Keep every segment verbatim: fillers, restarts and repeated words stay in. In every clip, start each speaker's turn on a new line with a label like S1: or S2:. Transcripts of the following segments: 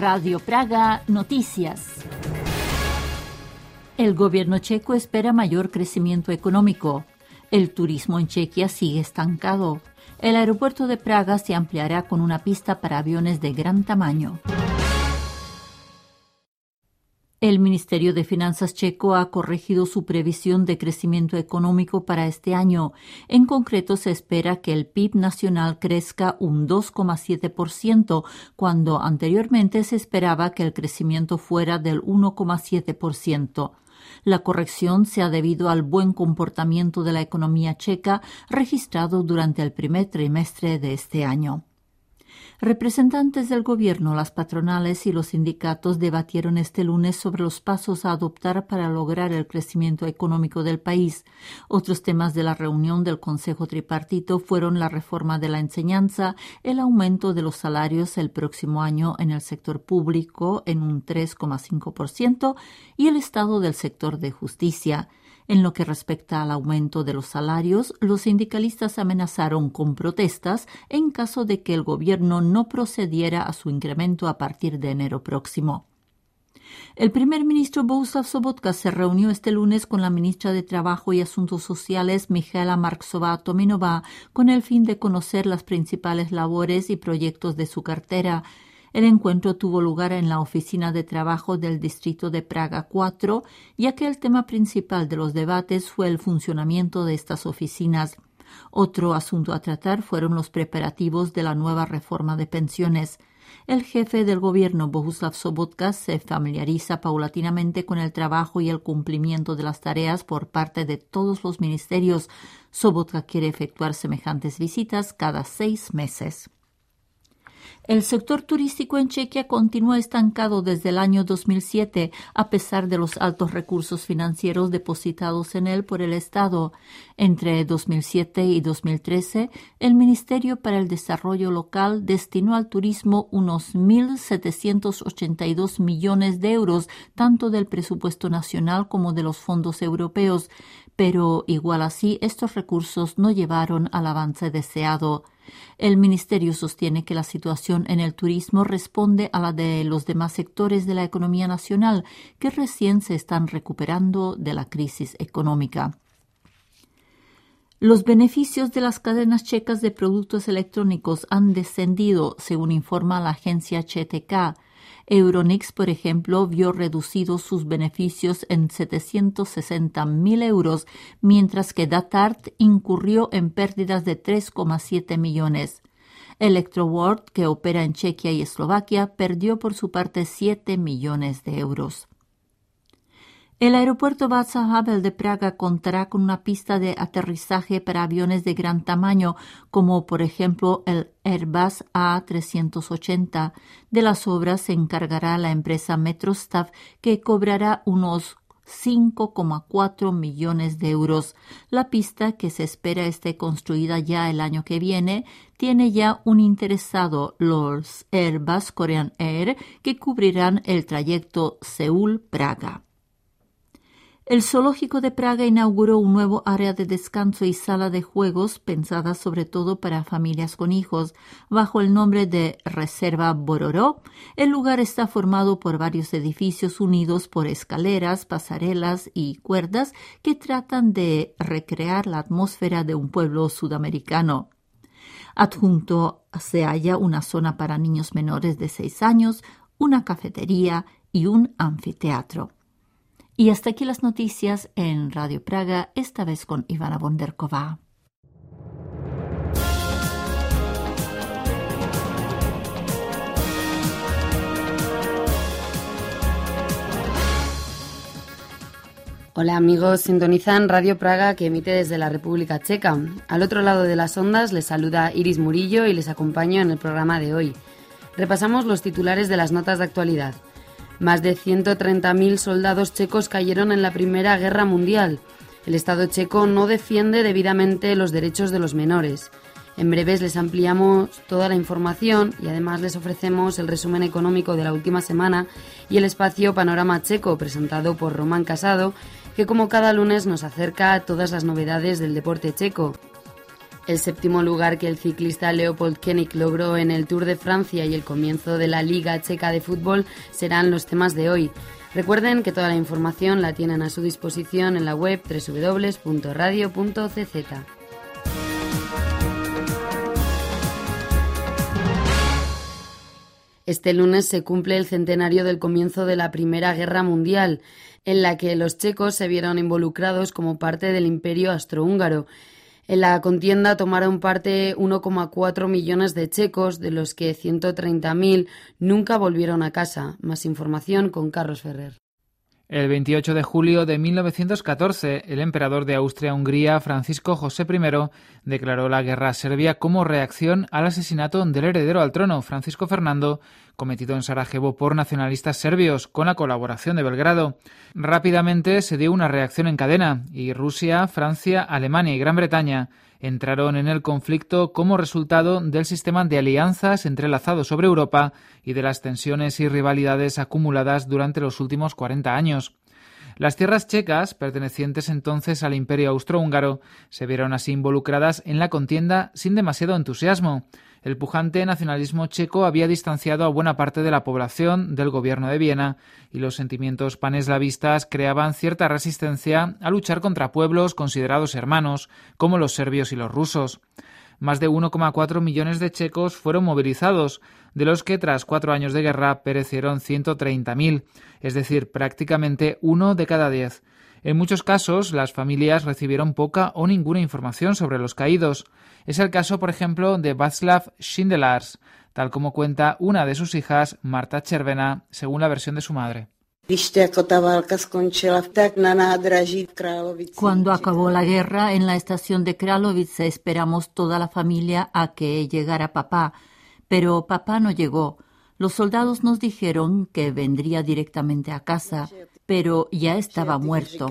S1: Radio Praga Noticias. El gobierno checo espera mayor crecimiento económico. El turismo en Chequia sigue estancado. El aeropuerto de Praga se ampliará con una pista para aviones de gran tamaño. El Ministerio de Finanzas checo ha corregido su previsión de crecimiento económico para este año. En concreto, se espera que el P I B nacional crezca un dos coma siete por ciento, cuando anteriormente se esperaba que el crecimiento fuera del uno coma siete por ciento. La corrección se ha debido al buen comportamiento de la economía checa registrado durante el primer trimestre de este año. Representantes del gobierno, las patronales y los sindicatos debatieron este lunes sobre los pasos a adoptar para lograr el crecimiento económico del país. Otros temas de la reunión del Consejo Tripartito fueron la reforma de la enseñanza, el aumento de los salarios el próximo año en el sector público en un tres coma cinco por ciento y el estado del sector de justicia. En lo que respecta al aumento de los salarios, los sindicalistas amenazaron con protestas en caso de que el gobierno no procediera a su incremento a partir de enero próximo. El primer ministro Bohuslav Sobotka se reunió este lunes con la ministra de Trabajo y Asuntos Sociales, Michaela Marksová-Tominová, con el fin de conocer las principales labores y proyectos de su cartera. El encuentro tuvo lugar en la oficina de trabajo del distrito de Praga cuatro, ya que el tema principal de los debates fue el funcionamiento de estas oficinas. Otro asunto a tratar fueron los preparativos de la nueva reforma de pensiones. El jefe del gobierno, Bohuslav Sobotka, se familiariza paulatinamente con el trabajo y el cumplimiento de las tareas por parte de todos los ministerios. Sobotka quiere efectuar semejantes visitas cada seis meses. El sector turístico en Chequia continúa estancado desde el año dos mil siete, a pesar de los altos recursos financieros depositados en él por el Estado. Entre dos mil siete y dos mil trece, el Ministerio para el Desarrollo Local destinó al turismo unos mil setecientos ochenta y dos millones de euros, tanto del presupuesto nacional como de los fondos europeos, pero igual así estos recursos no llevaron al avance deseado. El Ministerio sostiene que la situación en el turismo responde a la de los demás sectores de la economía nacional, que recién se están recuperando de la crisis económica. Los beneficios de las cadenas checas de productos electrónicos han descendido, según informa la agencia C T K. Euronics, por ejemplo, vio reducidos sus beneficios en setecientos sesenta mil euros, mientras que Datart incurrió en pérdidas de tres coma siete millones. Electroworld, que opera en Chequia y Eslovaquia, perdió por su parte siete millones de euros. El aeropuerto Václav Havel de Praga contará con una pista de aterrizaje para aviones de gran tamaño, como por ejemplo el Airbus A trescientos ochenta. De las obras se encargará la empresa Metrostav, que cobrará unos cinco coma cuatro millones de euros. La pista, que se espera esté construida ya el año que viene, tiene ya un interesado, los Airbus Korean Air, que cubrirán el trayecto Seúl-Praga. El Zoológico de Praga inauguró un nuevo área de descanso y sala de juegos pensada sobre todo para familias con hijos, bajo el nombre de Reserva Bororó. El lugar está formado por varios edificios unidos por escaleras, pasarelas y cuerdas que tratan de recrear la atmósfera de un pueblo sudamericano. Adjunto se halla una zona para niños menores de seis años, una cafetería y un anfiteatro. Y hasta aquí las noticias en Radio Praga, esta vez con Ivana Bonderková.
S2: Hola amigos, sintonizan Radio Praga, que emite desde la República Checa. Al otro lado de las ondas les saluda Iris Murillo y les acompaño en el programa de hoy. Repasamos los titulares de las notas de actualidad. Más de ciento treinta mil soldados checos cayeron en la Primera Guerra Mundial. El Estado checo no defiende debidamente los derechos de los menores. En breves les ampliamos toda la información y además les ofrecemos el resumen económico de la última semana y el espacio Panorama Checo, presentado por Román Casado, que como cada lunes nos acerca a todas las novedades del deporte checo. El séptimo lugar que el ciclista Leopold Koenig logró en el Tour de Francia y el comienzo de la Liga Checa de Fútbol serán los temas de hoy. Recuerden que toda la información la tienen a su disposición en la web doble u doble u doble u punto radio punto c z. Este lunes se cumple el centenario del comienzo de la Primera Guerra Mundial, en la que los checos se vieron involucrados como parte del Imperio Austrohúngaro. En la contienda tomaron parte uno coma cuatro millones de checos, de los que ciento treinta mil nunca volvieron a casa. Más información con Carlos Ferrer.
S3: El veintiocho de julio de mil novecientos catorce, el emperador de Austria-Hungría, Francisco José I, declaró la guerra a Serbia como reacción al asesinato del heredero al trono, Francisco Fernando, cometido en Sarajevo por nacionalistas serbios, con la colaboración de Belgrado. Rápidamente se dio una reacción en cadena, y Rusia, Francia, Alemania y Gran Bretaña entraron en el conflicto como resultado del sistema de alianzas entrelazado sobre Europa y de las tensiones y rivalidades acumuladas durante los últimos cuarenta años. Las tierras checas, pertenecientes entonces al Imperio Austrohúngaro, se vieron así involucradas en la contienda sin demasiado entusiasmo. El pujante nacionalismo checo había distanciado a buena parte de la población del gobierno de Viena y los sentimientos paneslavistas creaban cierta resistencia a luchar contra pueblos considerados hermanos, como los serbios y los rusos. Más de uno coma cuatro millones de checos fueron movilizados, de los que tras cuatro años de guerra perecieron ciento treinta mil, es decir, prácticamente uno de cada diez. En muchos casos, las familias recibieron poca o ninguna información sobre los caídos. Es el caso, por ejemplo, de Václav Šindelář, tal como cuenta una de sus hijas, Marta Červená, según la versión de su madre.
S1: Cuando acabó la guerra, en la estación de Kralovice esperamos toda la familia a que llegara papá, pero papá no llegó. Los soldados nos dijeron que vendría directamente a casa, pero ya estaba muerto.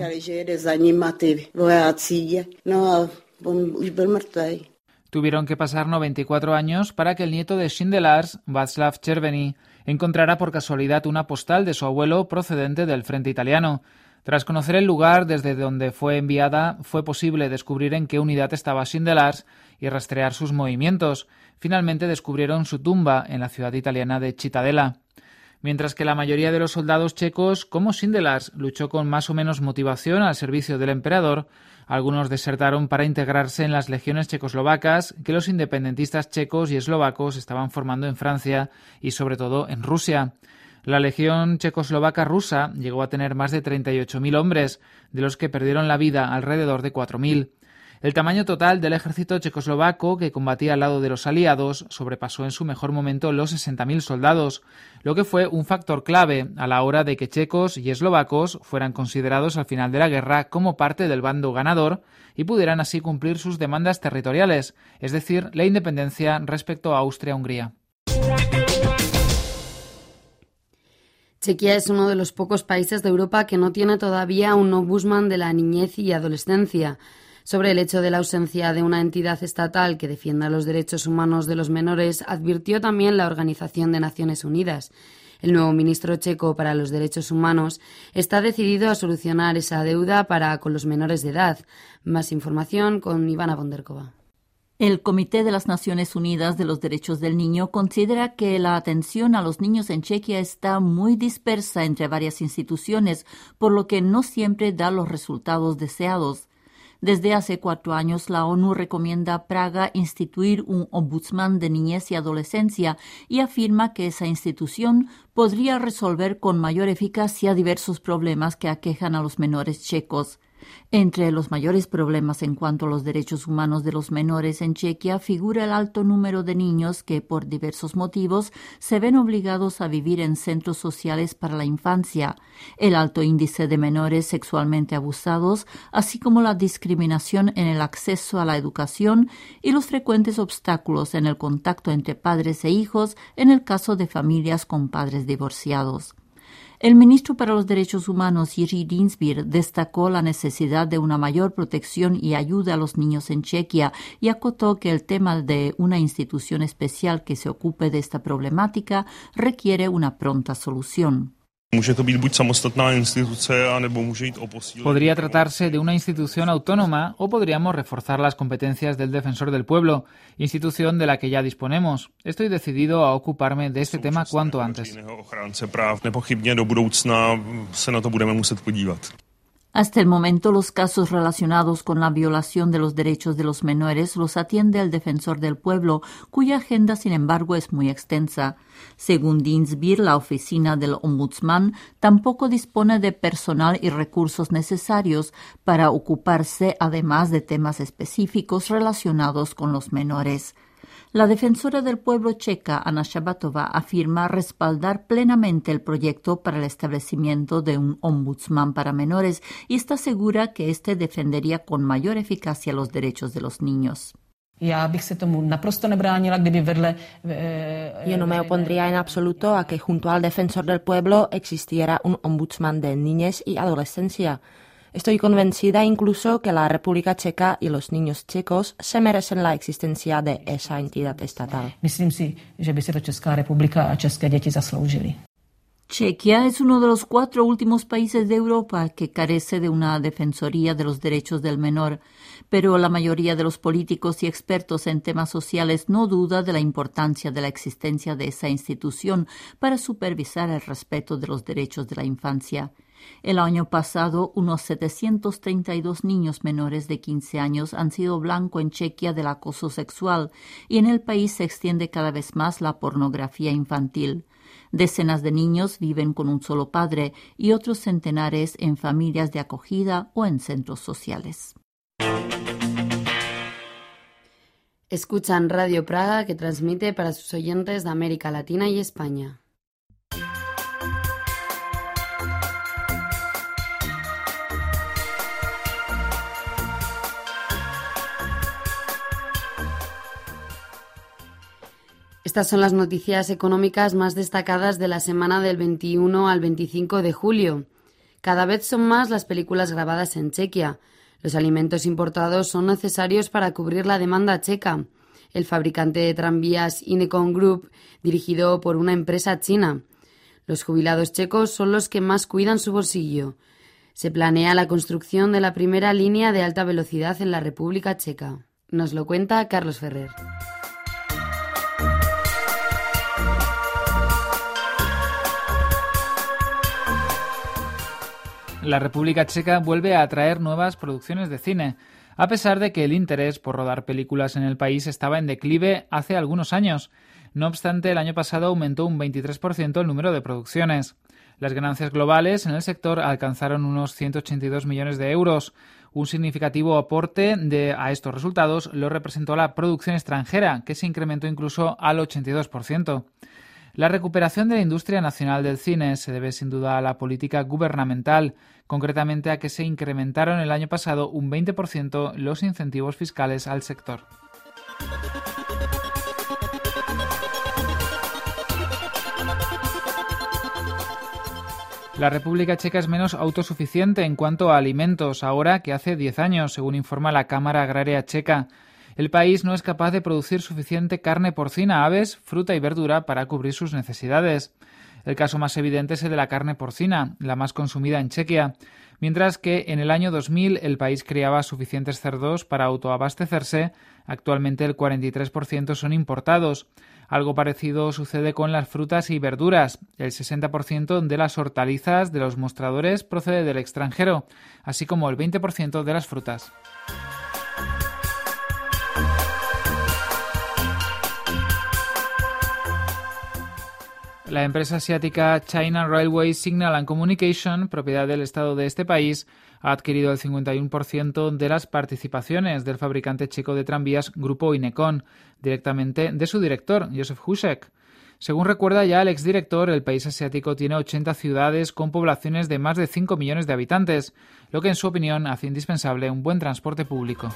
S3: Tuvieron que pasar noventa y cuatro años para que el nieto de Šindelář, Václav Červený, encontrara por casualidad una postal de su abuelo procedente del frente italiano. Tras conocer el lugar desde donde fue enviada, fue posible descubrir en qué unidad estaba Šindelář y rastrear sus movimientos. Finalmente descubrieron su tumba en la ciudad italiana de Cittadella. Mientras que la mayoría de los soldados checos, como Šindelář, luchó con más o menos motivación al servicio del emperador, algunos desertaron para integrarse en las legiones checoslovacas que los independentistas checos y eslovacos estaban formando en Francia y sobre todo en Rusia. La legión checoslovaca rusa llegó a tener más de treinta y ocho mil hombres, de los que perdieron la vida alrededor de cuatro mil. El tamaño total del ejército checoslovaco que combatía al lado de los aliados sobrepasó en su mejor momento los sesenta mil soldados, lo que fue un factor clave a la hora de que checos y eslovacos fueran considerados al final de la guerra como parte del bando ganador y pudieran así cumplir sus demandas territoriales, es decir, la independencia respecto a Austria-Hungría.
S2: Chequia es uno de los pocos países de Europa que no tiene todavía un ombudsman de la niñez y adolescencia. Sobre el hecho de la ausencia de una entidad estatal que defienda los derechos humanos de los menores, advirtió también la Organización de Naciones Unidas. El nuevo ministro checo para los derechos humanos está decidido a solucionar esa deuda para con los menores de edad. Más información con Ivana Bonderkova.
S1: El Comité de las Naciones Unidas de los Derechos del Niño considera que la atención a los niños en Chequia está muy dispersa entre varias instituciones, por lo que no siempre da los resultados deseados. Desde hace cuatro años, la ONU recomienda a Praga instituir un ombudsman de niñez y adolescencia y afirma que esa institución podría resolver con mayor eficacia diversos problemas que aquejan a los menores checos. Entre los mayores problemas en cuanto a los derechos humanos de los menores en Chequia figura el alto número de niños que, por diversos motivos, se ven obligados a vivir en centros sociales para la infancia, el alto índice de menores sexualmente abusados, así como la discriminación en el acceso a la educación y los frecuentes obstáculos en el contacto entre padres e hijos en el caso de familias con padres divorciados. El ministro para los Derechos Humanos, Jiří Dienstbier, destacó la necesidad de una mayor protección y ayuda a los niños en Chequia y acotó que el tema de una institución especial que se ocupe de esta problemática requiere una pronta solución.
S3: Podría tratarse de una institución autónoma o podríamos reforzar las competencias del Defensor del Pueblo, institución de la que ya disponemos. Estoy decidido a ocuparme de este tema cuanto antes.
S1: Hasta el momento, los casos relacionados con la violación de los derechos de los menores los atiende el Defensor del Pueblo, cuya agenda, sin embargo, es muy extensa. Según Dinsbeer, la oficina del Ombudsman tampoco dispone de personal y recursos necesarios para ocuparse, además de temas específicos relacionados con los menores. La defensora del pueblo checa, Anna Shabatova, afirma respaldar plenamente el proyecto para el establecimiento de un ombudsman para menores y está segura que éste defendería con mayor eficacia los derechos de los niños.
S4: Yo
S5: no me opondría en absoluto a que junto al Defensor del Pueblo existiera un ombudsman de niñez y adolescencia. Estoy convencida incluso que la República Checa y los niños checos se merecen la existencia de esa entidad estatal.
S4: Myslím si, že by si to Česká republika a české děti zasloužili.
S1: Chequia es uno de los cuatro últimos países de Europa que carece de una defensoría de los derechos del menor, pero la mayoría de los políticos y expertos en temas sociales no duda de la importancia de la existencia de esa institución para supervisar el respeto de los derechos de la infancia. El año pasado, unos setecientos treinta y dos niños menores de quince años han sido blanco en Chequia del acoso sexual y en el país se extiende cada vez más la pornografía infantil. Decenas de niños viven con un solo padre y otros centenares en familias de acogida o en centros sociales.
S2: Escuchan Radio Praga, que transmite para sus oyentes de América Latina y España. Estas son las noticias económicas más destacadas de la semana del veintiuno al veinticinco de julio. Cada vez son más las películas grabadas en Chequia. Los alimentos importados son necesarios para cubrir la demanda checa. El fabricante de tranvías Inecon Group, dirigido por una empresa china. Los jubilados checos son los que más cuidan su bolsillo. Se planea la construcción de la primera línea de alta velocidad en la República Checa. Nos lo cuenta Carlos Ferrer.
S3: La República Checa vuelve a atraer nuevas producciones de cine, a pesar de que el interés por rodar películas en el país estaba en declive hace algunos años. No obstante, el año pasado aumentó un veintitrés por ciento el número de producciones. Las ganancias globales en el sector alcanzaron unos ciento ochenta y dos millones de euros. Un significativo aporte de, a estos resultados lo representó la producción extranjera, que se incrementó incluso al ochenta y dos por ciento. La recuperación de la industria nacional del cine se debe sin duda a la política gubernamental, concretamente a que se incrementaron el año pasado un veinte por ciento los incentivos fiscales al sector. La República Checa es menos autosuficiente en cuanto a alimentos ahora que hace diez años, según informa la Cámara Agraria Checa. El país no es capaz de producir suficiente carne porcina, aves, fruta y verdura para cubrir sus necesidades. El caso más evidente es el de la carne porcina, la más consumida en Chequia, mientras que en el año dos mil el país criaba suficientes cerdos para autoabastecerse. Actualmente el cuarenta y tres por ciento son importados. Algo parecido sucede con las frutas y verduras. El sesenta por ciento de las hortalizas de los mostradores procede del extranjero, así como el veinte por ciento de las frutas. La empresa asiática China Railway Signal and Communication, propiedad del Estado de este país, ha adquirido el cincuenta y uno por ciento de las participaciones del fabricante checo de tranvías Grupo Inecon, directamente de su director, Josef Husek. Según recuerda ya el exdirector, el país asiático tiene ochenta ciudades con poblaciones de más de cinco millones de habitantes, lo que en su opinión hace indispensable un buen transporte público.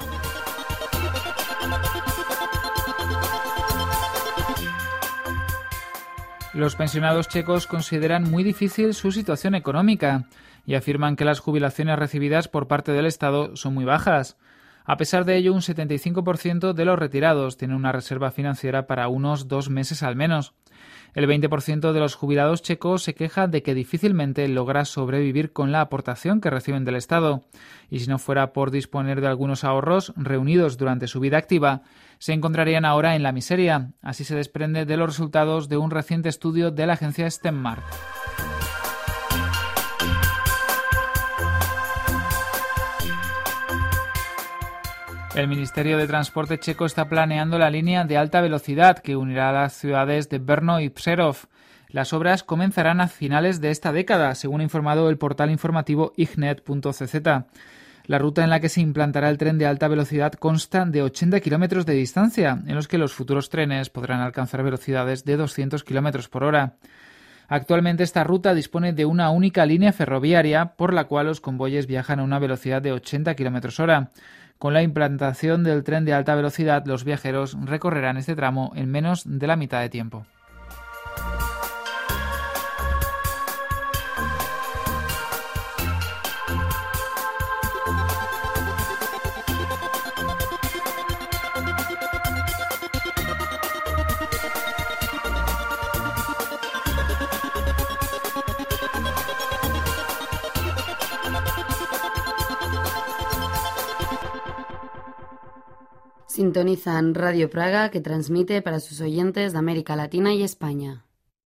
S3: Los pensionados checos consideran muy difícil su situación económica y afirman que las jubilaciones recibidas por parte del Estado son muy bajas. A pesar de ello, un setenta y cinco por ciento de los retirados tienen una reserva financiera para unos dos meses al menos. El veinte por ciento de los jubilados checos se queja de que difícilmente logra sobrevivir con la aportación que reciben del Estado. Y si no fuera por disponer de algunos ahorros reunidos durante su vida activa, se encontrarían ahora en la miseria. Así se desprende de los resultados de un reciente estudio de la agencia Stenmark. El Ministerio de Transporte checo está planeando la línea de alta velocidad que unirá las ciudades de Brno y Přerov. Las obras comenzarán a finales de esta década, según ha informado el portal informativo ignet punto c z. La ruta en la que se implantará el tren de alta velocidad consta de ochenta kilómetros de distancia, en los que los futuros trenes podrán alcanzar velocidades de doscientos kilómetros por hora. Actualmente esta ruta dispone de una única línea ferroviaria, por la cual los convoyes viajan a una velocidad de ochenta kilómetros hora. Con la implantación del tren de alta velocidad, los viajeros recorrerán este tramo en menos de la mitad de tiempo.
S2: Sintonizan Radio Praga, que transmite para sus oyentes de América Latina y España.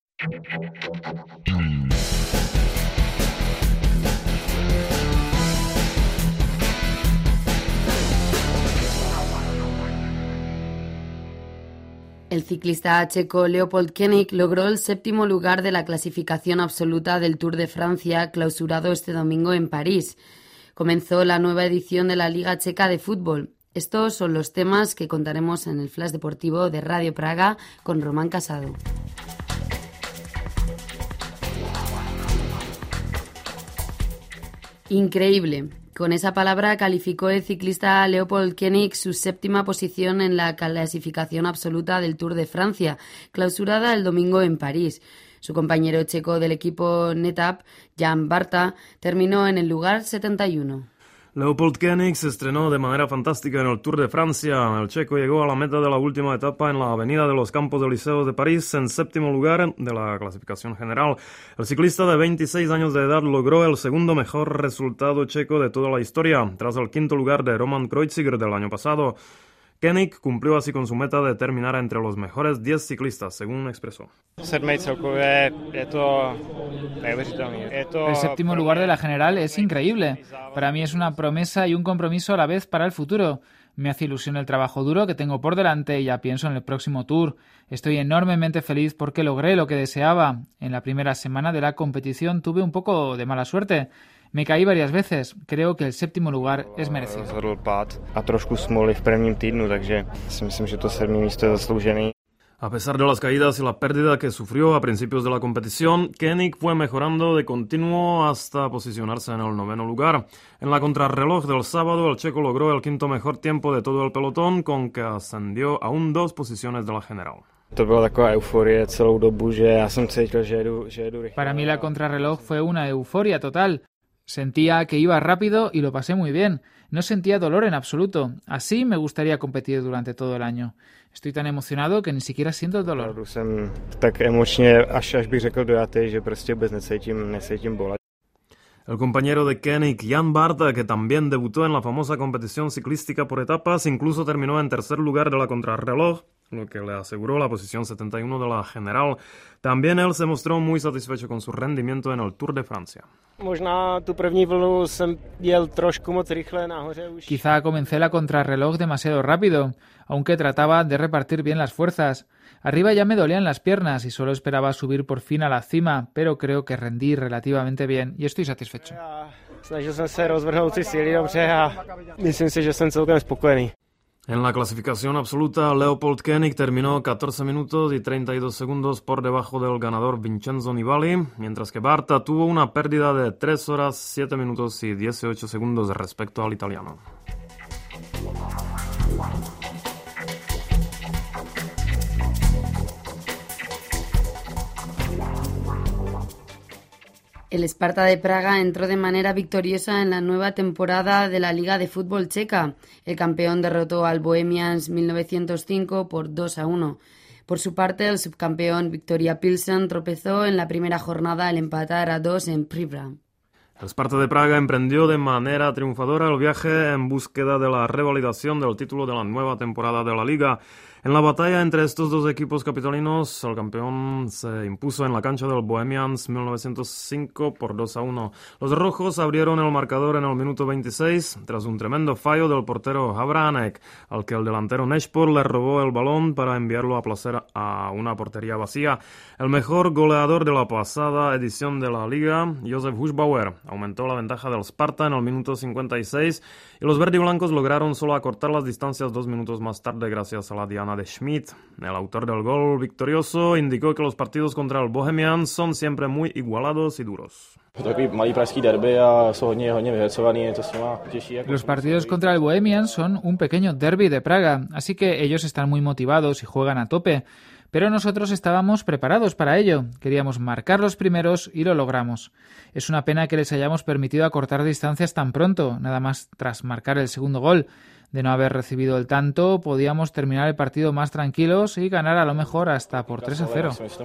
S2: El ciclista checo Leopold Koenig logró el séptimo lugar de la clasificación absoluta del Tour de Francia, clausurado este domingo en París. Comenzó la nueva edición de la Liga Checa de Fútbol. Estos son los temas que contaremos en el Flash Deportivo de Radio Praga con Román Casado. Increíble. Con esa palabra calificó el ciclista Leopold Koenig su séptima posición en la clasificación absoluta del Tour de Francia, clausurada el domingo en París. Su compañero checo del equipo NetApp, Jan Barta, terminó en el lugar setenta y uno.
S6: Leopold Koenig se estrenó de manera fantástica en el Tour de Francia. El checo llegó a la meta de la última etapa en la avenida de los Campos Elíseos de París en séptimo lugar de la clasificación general. El ciclista de veintiséis años de edad logró el segundo mejor resultado checo de toda la historia, tras el quinto lugar de Roman Kreuziger del año pasado. Koenig cumplió así con su meta de terminar entre los mejores diez ciclistas, según expresó.
S3: El séptimo lugar de la general es increíble. Para mí es una promesa y un compromiso a la vez para el futuro. Me hace ilusión el trabajo duro que tengo por delante y ya pienso en el próximo Tour. Estoy enormemente feliz porque logré lo que deseaba. En la primera semana de la competición tuve un poco de mala suerte. Me caí varias veces. Creo que el séptimo lugar es merecido.
S6: A pesar de las caídas y la pérdida que sufrió a principios de la competición, Koenig fue mejorando de continuo hasta posicionarse en el noveno lugar. En la contrarreloj del sábado, el checo logró el quinto mejor tiempo de todo el pelotón, con que ascendió aún dos posiciones de la general.
S3: Para mí la contrarreloj fue una euforia total. Sentía que iba rápido y lo pasé muy bien. No sentía dolor en absoluto. Así me gustaría competir durante todo el año. Estoy tan emocionado que ni siquiera siento el dolor.
S6: El compañero de Koenig, Jan Barta, que también debutó en la famosa competición ciclística por etapas, incluso terminó en tercer lugar de la contrarreloj, lo que le aseguró la posición setenta y uno de la general. También él se mostró muy satisfecho con su rendimiento en el Tour de Francia.
S3: Quizá comencé la contrarreloj demasiado rápido, aunque trataba de repartir bien las fuerzas. Arriba ya me dolían las piernas y solo esperaba subir por fin a la cima, pero creo que rendí relativamente bien y estoy satisfecho.
S6: En la clasificación absoluta, Leopold Koenig terminó catorce minutos y treinta y dos segundos por debajo del ganador Vincenzo Nibali, mientras que Barta tuvo una pérdida de tres horas, siete minutos y dieciocho segundos respecto al italiano.
S2: El Sparta de Praga entró de manera victoriosa en la nueva temporada de la Liga de Fútbol Checa. El campeón derrotó al Bohemians mil novecientos cinco por dos a uno. Por su parte, el subcampeón Viktoria Pilsen tropezó en la primera jornada al empatar a dos en Příbram.
S6: El Sparta de Praga emprendió de manera triunfadora el viaje en búsqueda de la revalidación del título de la nueva temporada de la Liga. En la batalla entre estos dos equipos capitalinos, el campeón se impuso en la cancha del Bohemians mil novecientos cinco por dos a uno. Los rojos abrieron el marcador en el minuto veintiséis tras un tremendo fallo del portero Havranek, al que el delantero Nešpor le robó el balón para enviarlo a placer a una portería vacía. El mejor goleador de la pasada edición de la Liga, Josef Husbauer, aumentó la ventaja del Sparta en el minuto cincuenta y seis y los verdiblancos lograron solo acortar las distancias dos minutos más tarde gracias a la diana de Schmidt. El autor del gol victorioso indicó que los partidos contra el Bohemians son siempre muy igualados y duros.
S3: Los partidos contra el Bohemians son un pequeño derbi de Praga, así que ellos están muy motivados y juegan a tope. Pero nosotros estábamos preparados para ello. Queríamos marcar los primeros y lo logramos. Es una pena que les hayamos permitido acortar distancias tan pronto, nada más tras marcar el segundo gol. De no haber recibido el tanto, podíamos terminar el partido más tranquilos y ganar a lo mejor hasta por tres a cero.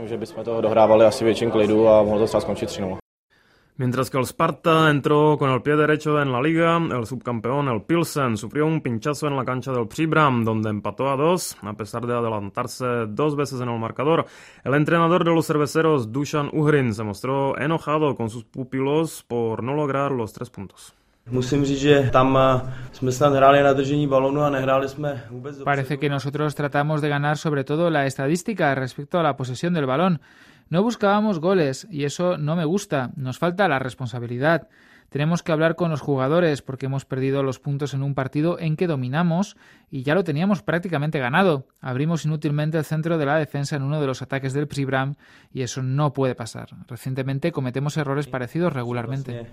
S6: Mientras que el Sparta entró con el pie derecho en la liga, el subcampeón, el Pilsen, sufrió un pinchazo en la cancha del Příbram, donde empató a dos, a pesar de adelantarse dos veces en el marcador. El entrenador de los cerveceros, Dušan Uhrin, se mostró enojado con sus pupilos por no lograr los tres puntos.
S3: Parece que nosotros tratamos de ganar sobre todo la estadística respecto a la posesión del balón. No buscábamos goles y eso no me gusta. Nos falta la responsabilidad. Tenemos que hablar con los jugadores porque hemos perdido los puntos en un partido en que dominamos y ya lo teníamos prácticamente ganado. Abrimos inútilmente el centro de la defensa en uno de los ataques del Příbram y eso no puede pasar. Recientemente cometemos errores parecidos regularmente.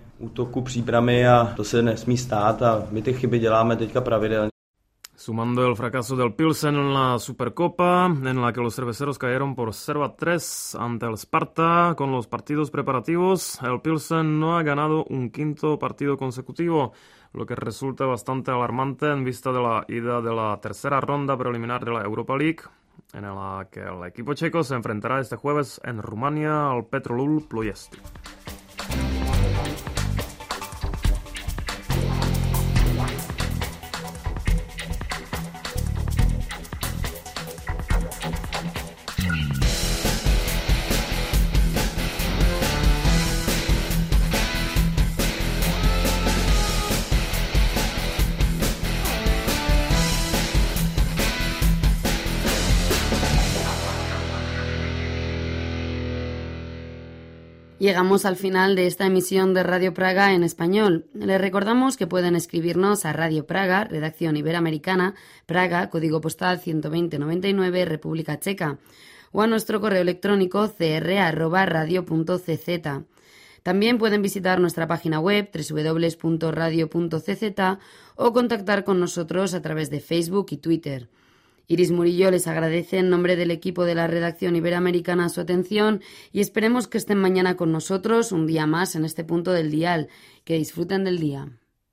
S6: Sumando el fracaso del Pilsen en la Supercopa, en la que los cerveceros cayeron por cero a tres ante el Sparta con los partidos preparativos, el Pilsen no ha ganado un quinto partido consecutivo, lo que resulta bastante alarmante en vista de la ida de la tercera ronda preliminar de la Europa League, en la que el equipo checo se enfrentará este jueves en Rumania al Petrolul Ploiești.
S2: Llegamos al final de esta emisión de Radio Praga en español. Les recordamos que pueden escribirnos a Radio Praga, redacción iberoamericana, Praga, código postal ciento veinte noventa y nueve, República Checa, o a nuestro correo electrónico c r arroba radio punto c z. También pueden visitar nuestra página web doble u doble u doble u punto radio punto c z o contactar con nosotros a través de Facebook y Twitter. Iris Murillo les agradece en nombre del equipo de la redacción iberoamericana su atención y esperemos que estén mañana con nosotros un día más en este punto del dial. Que disfruten del día.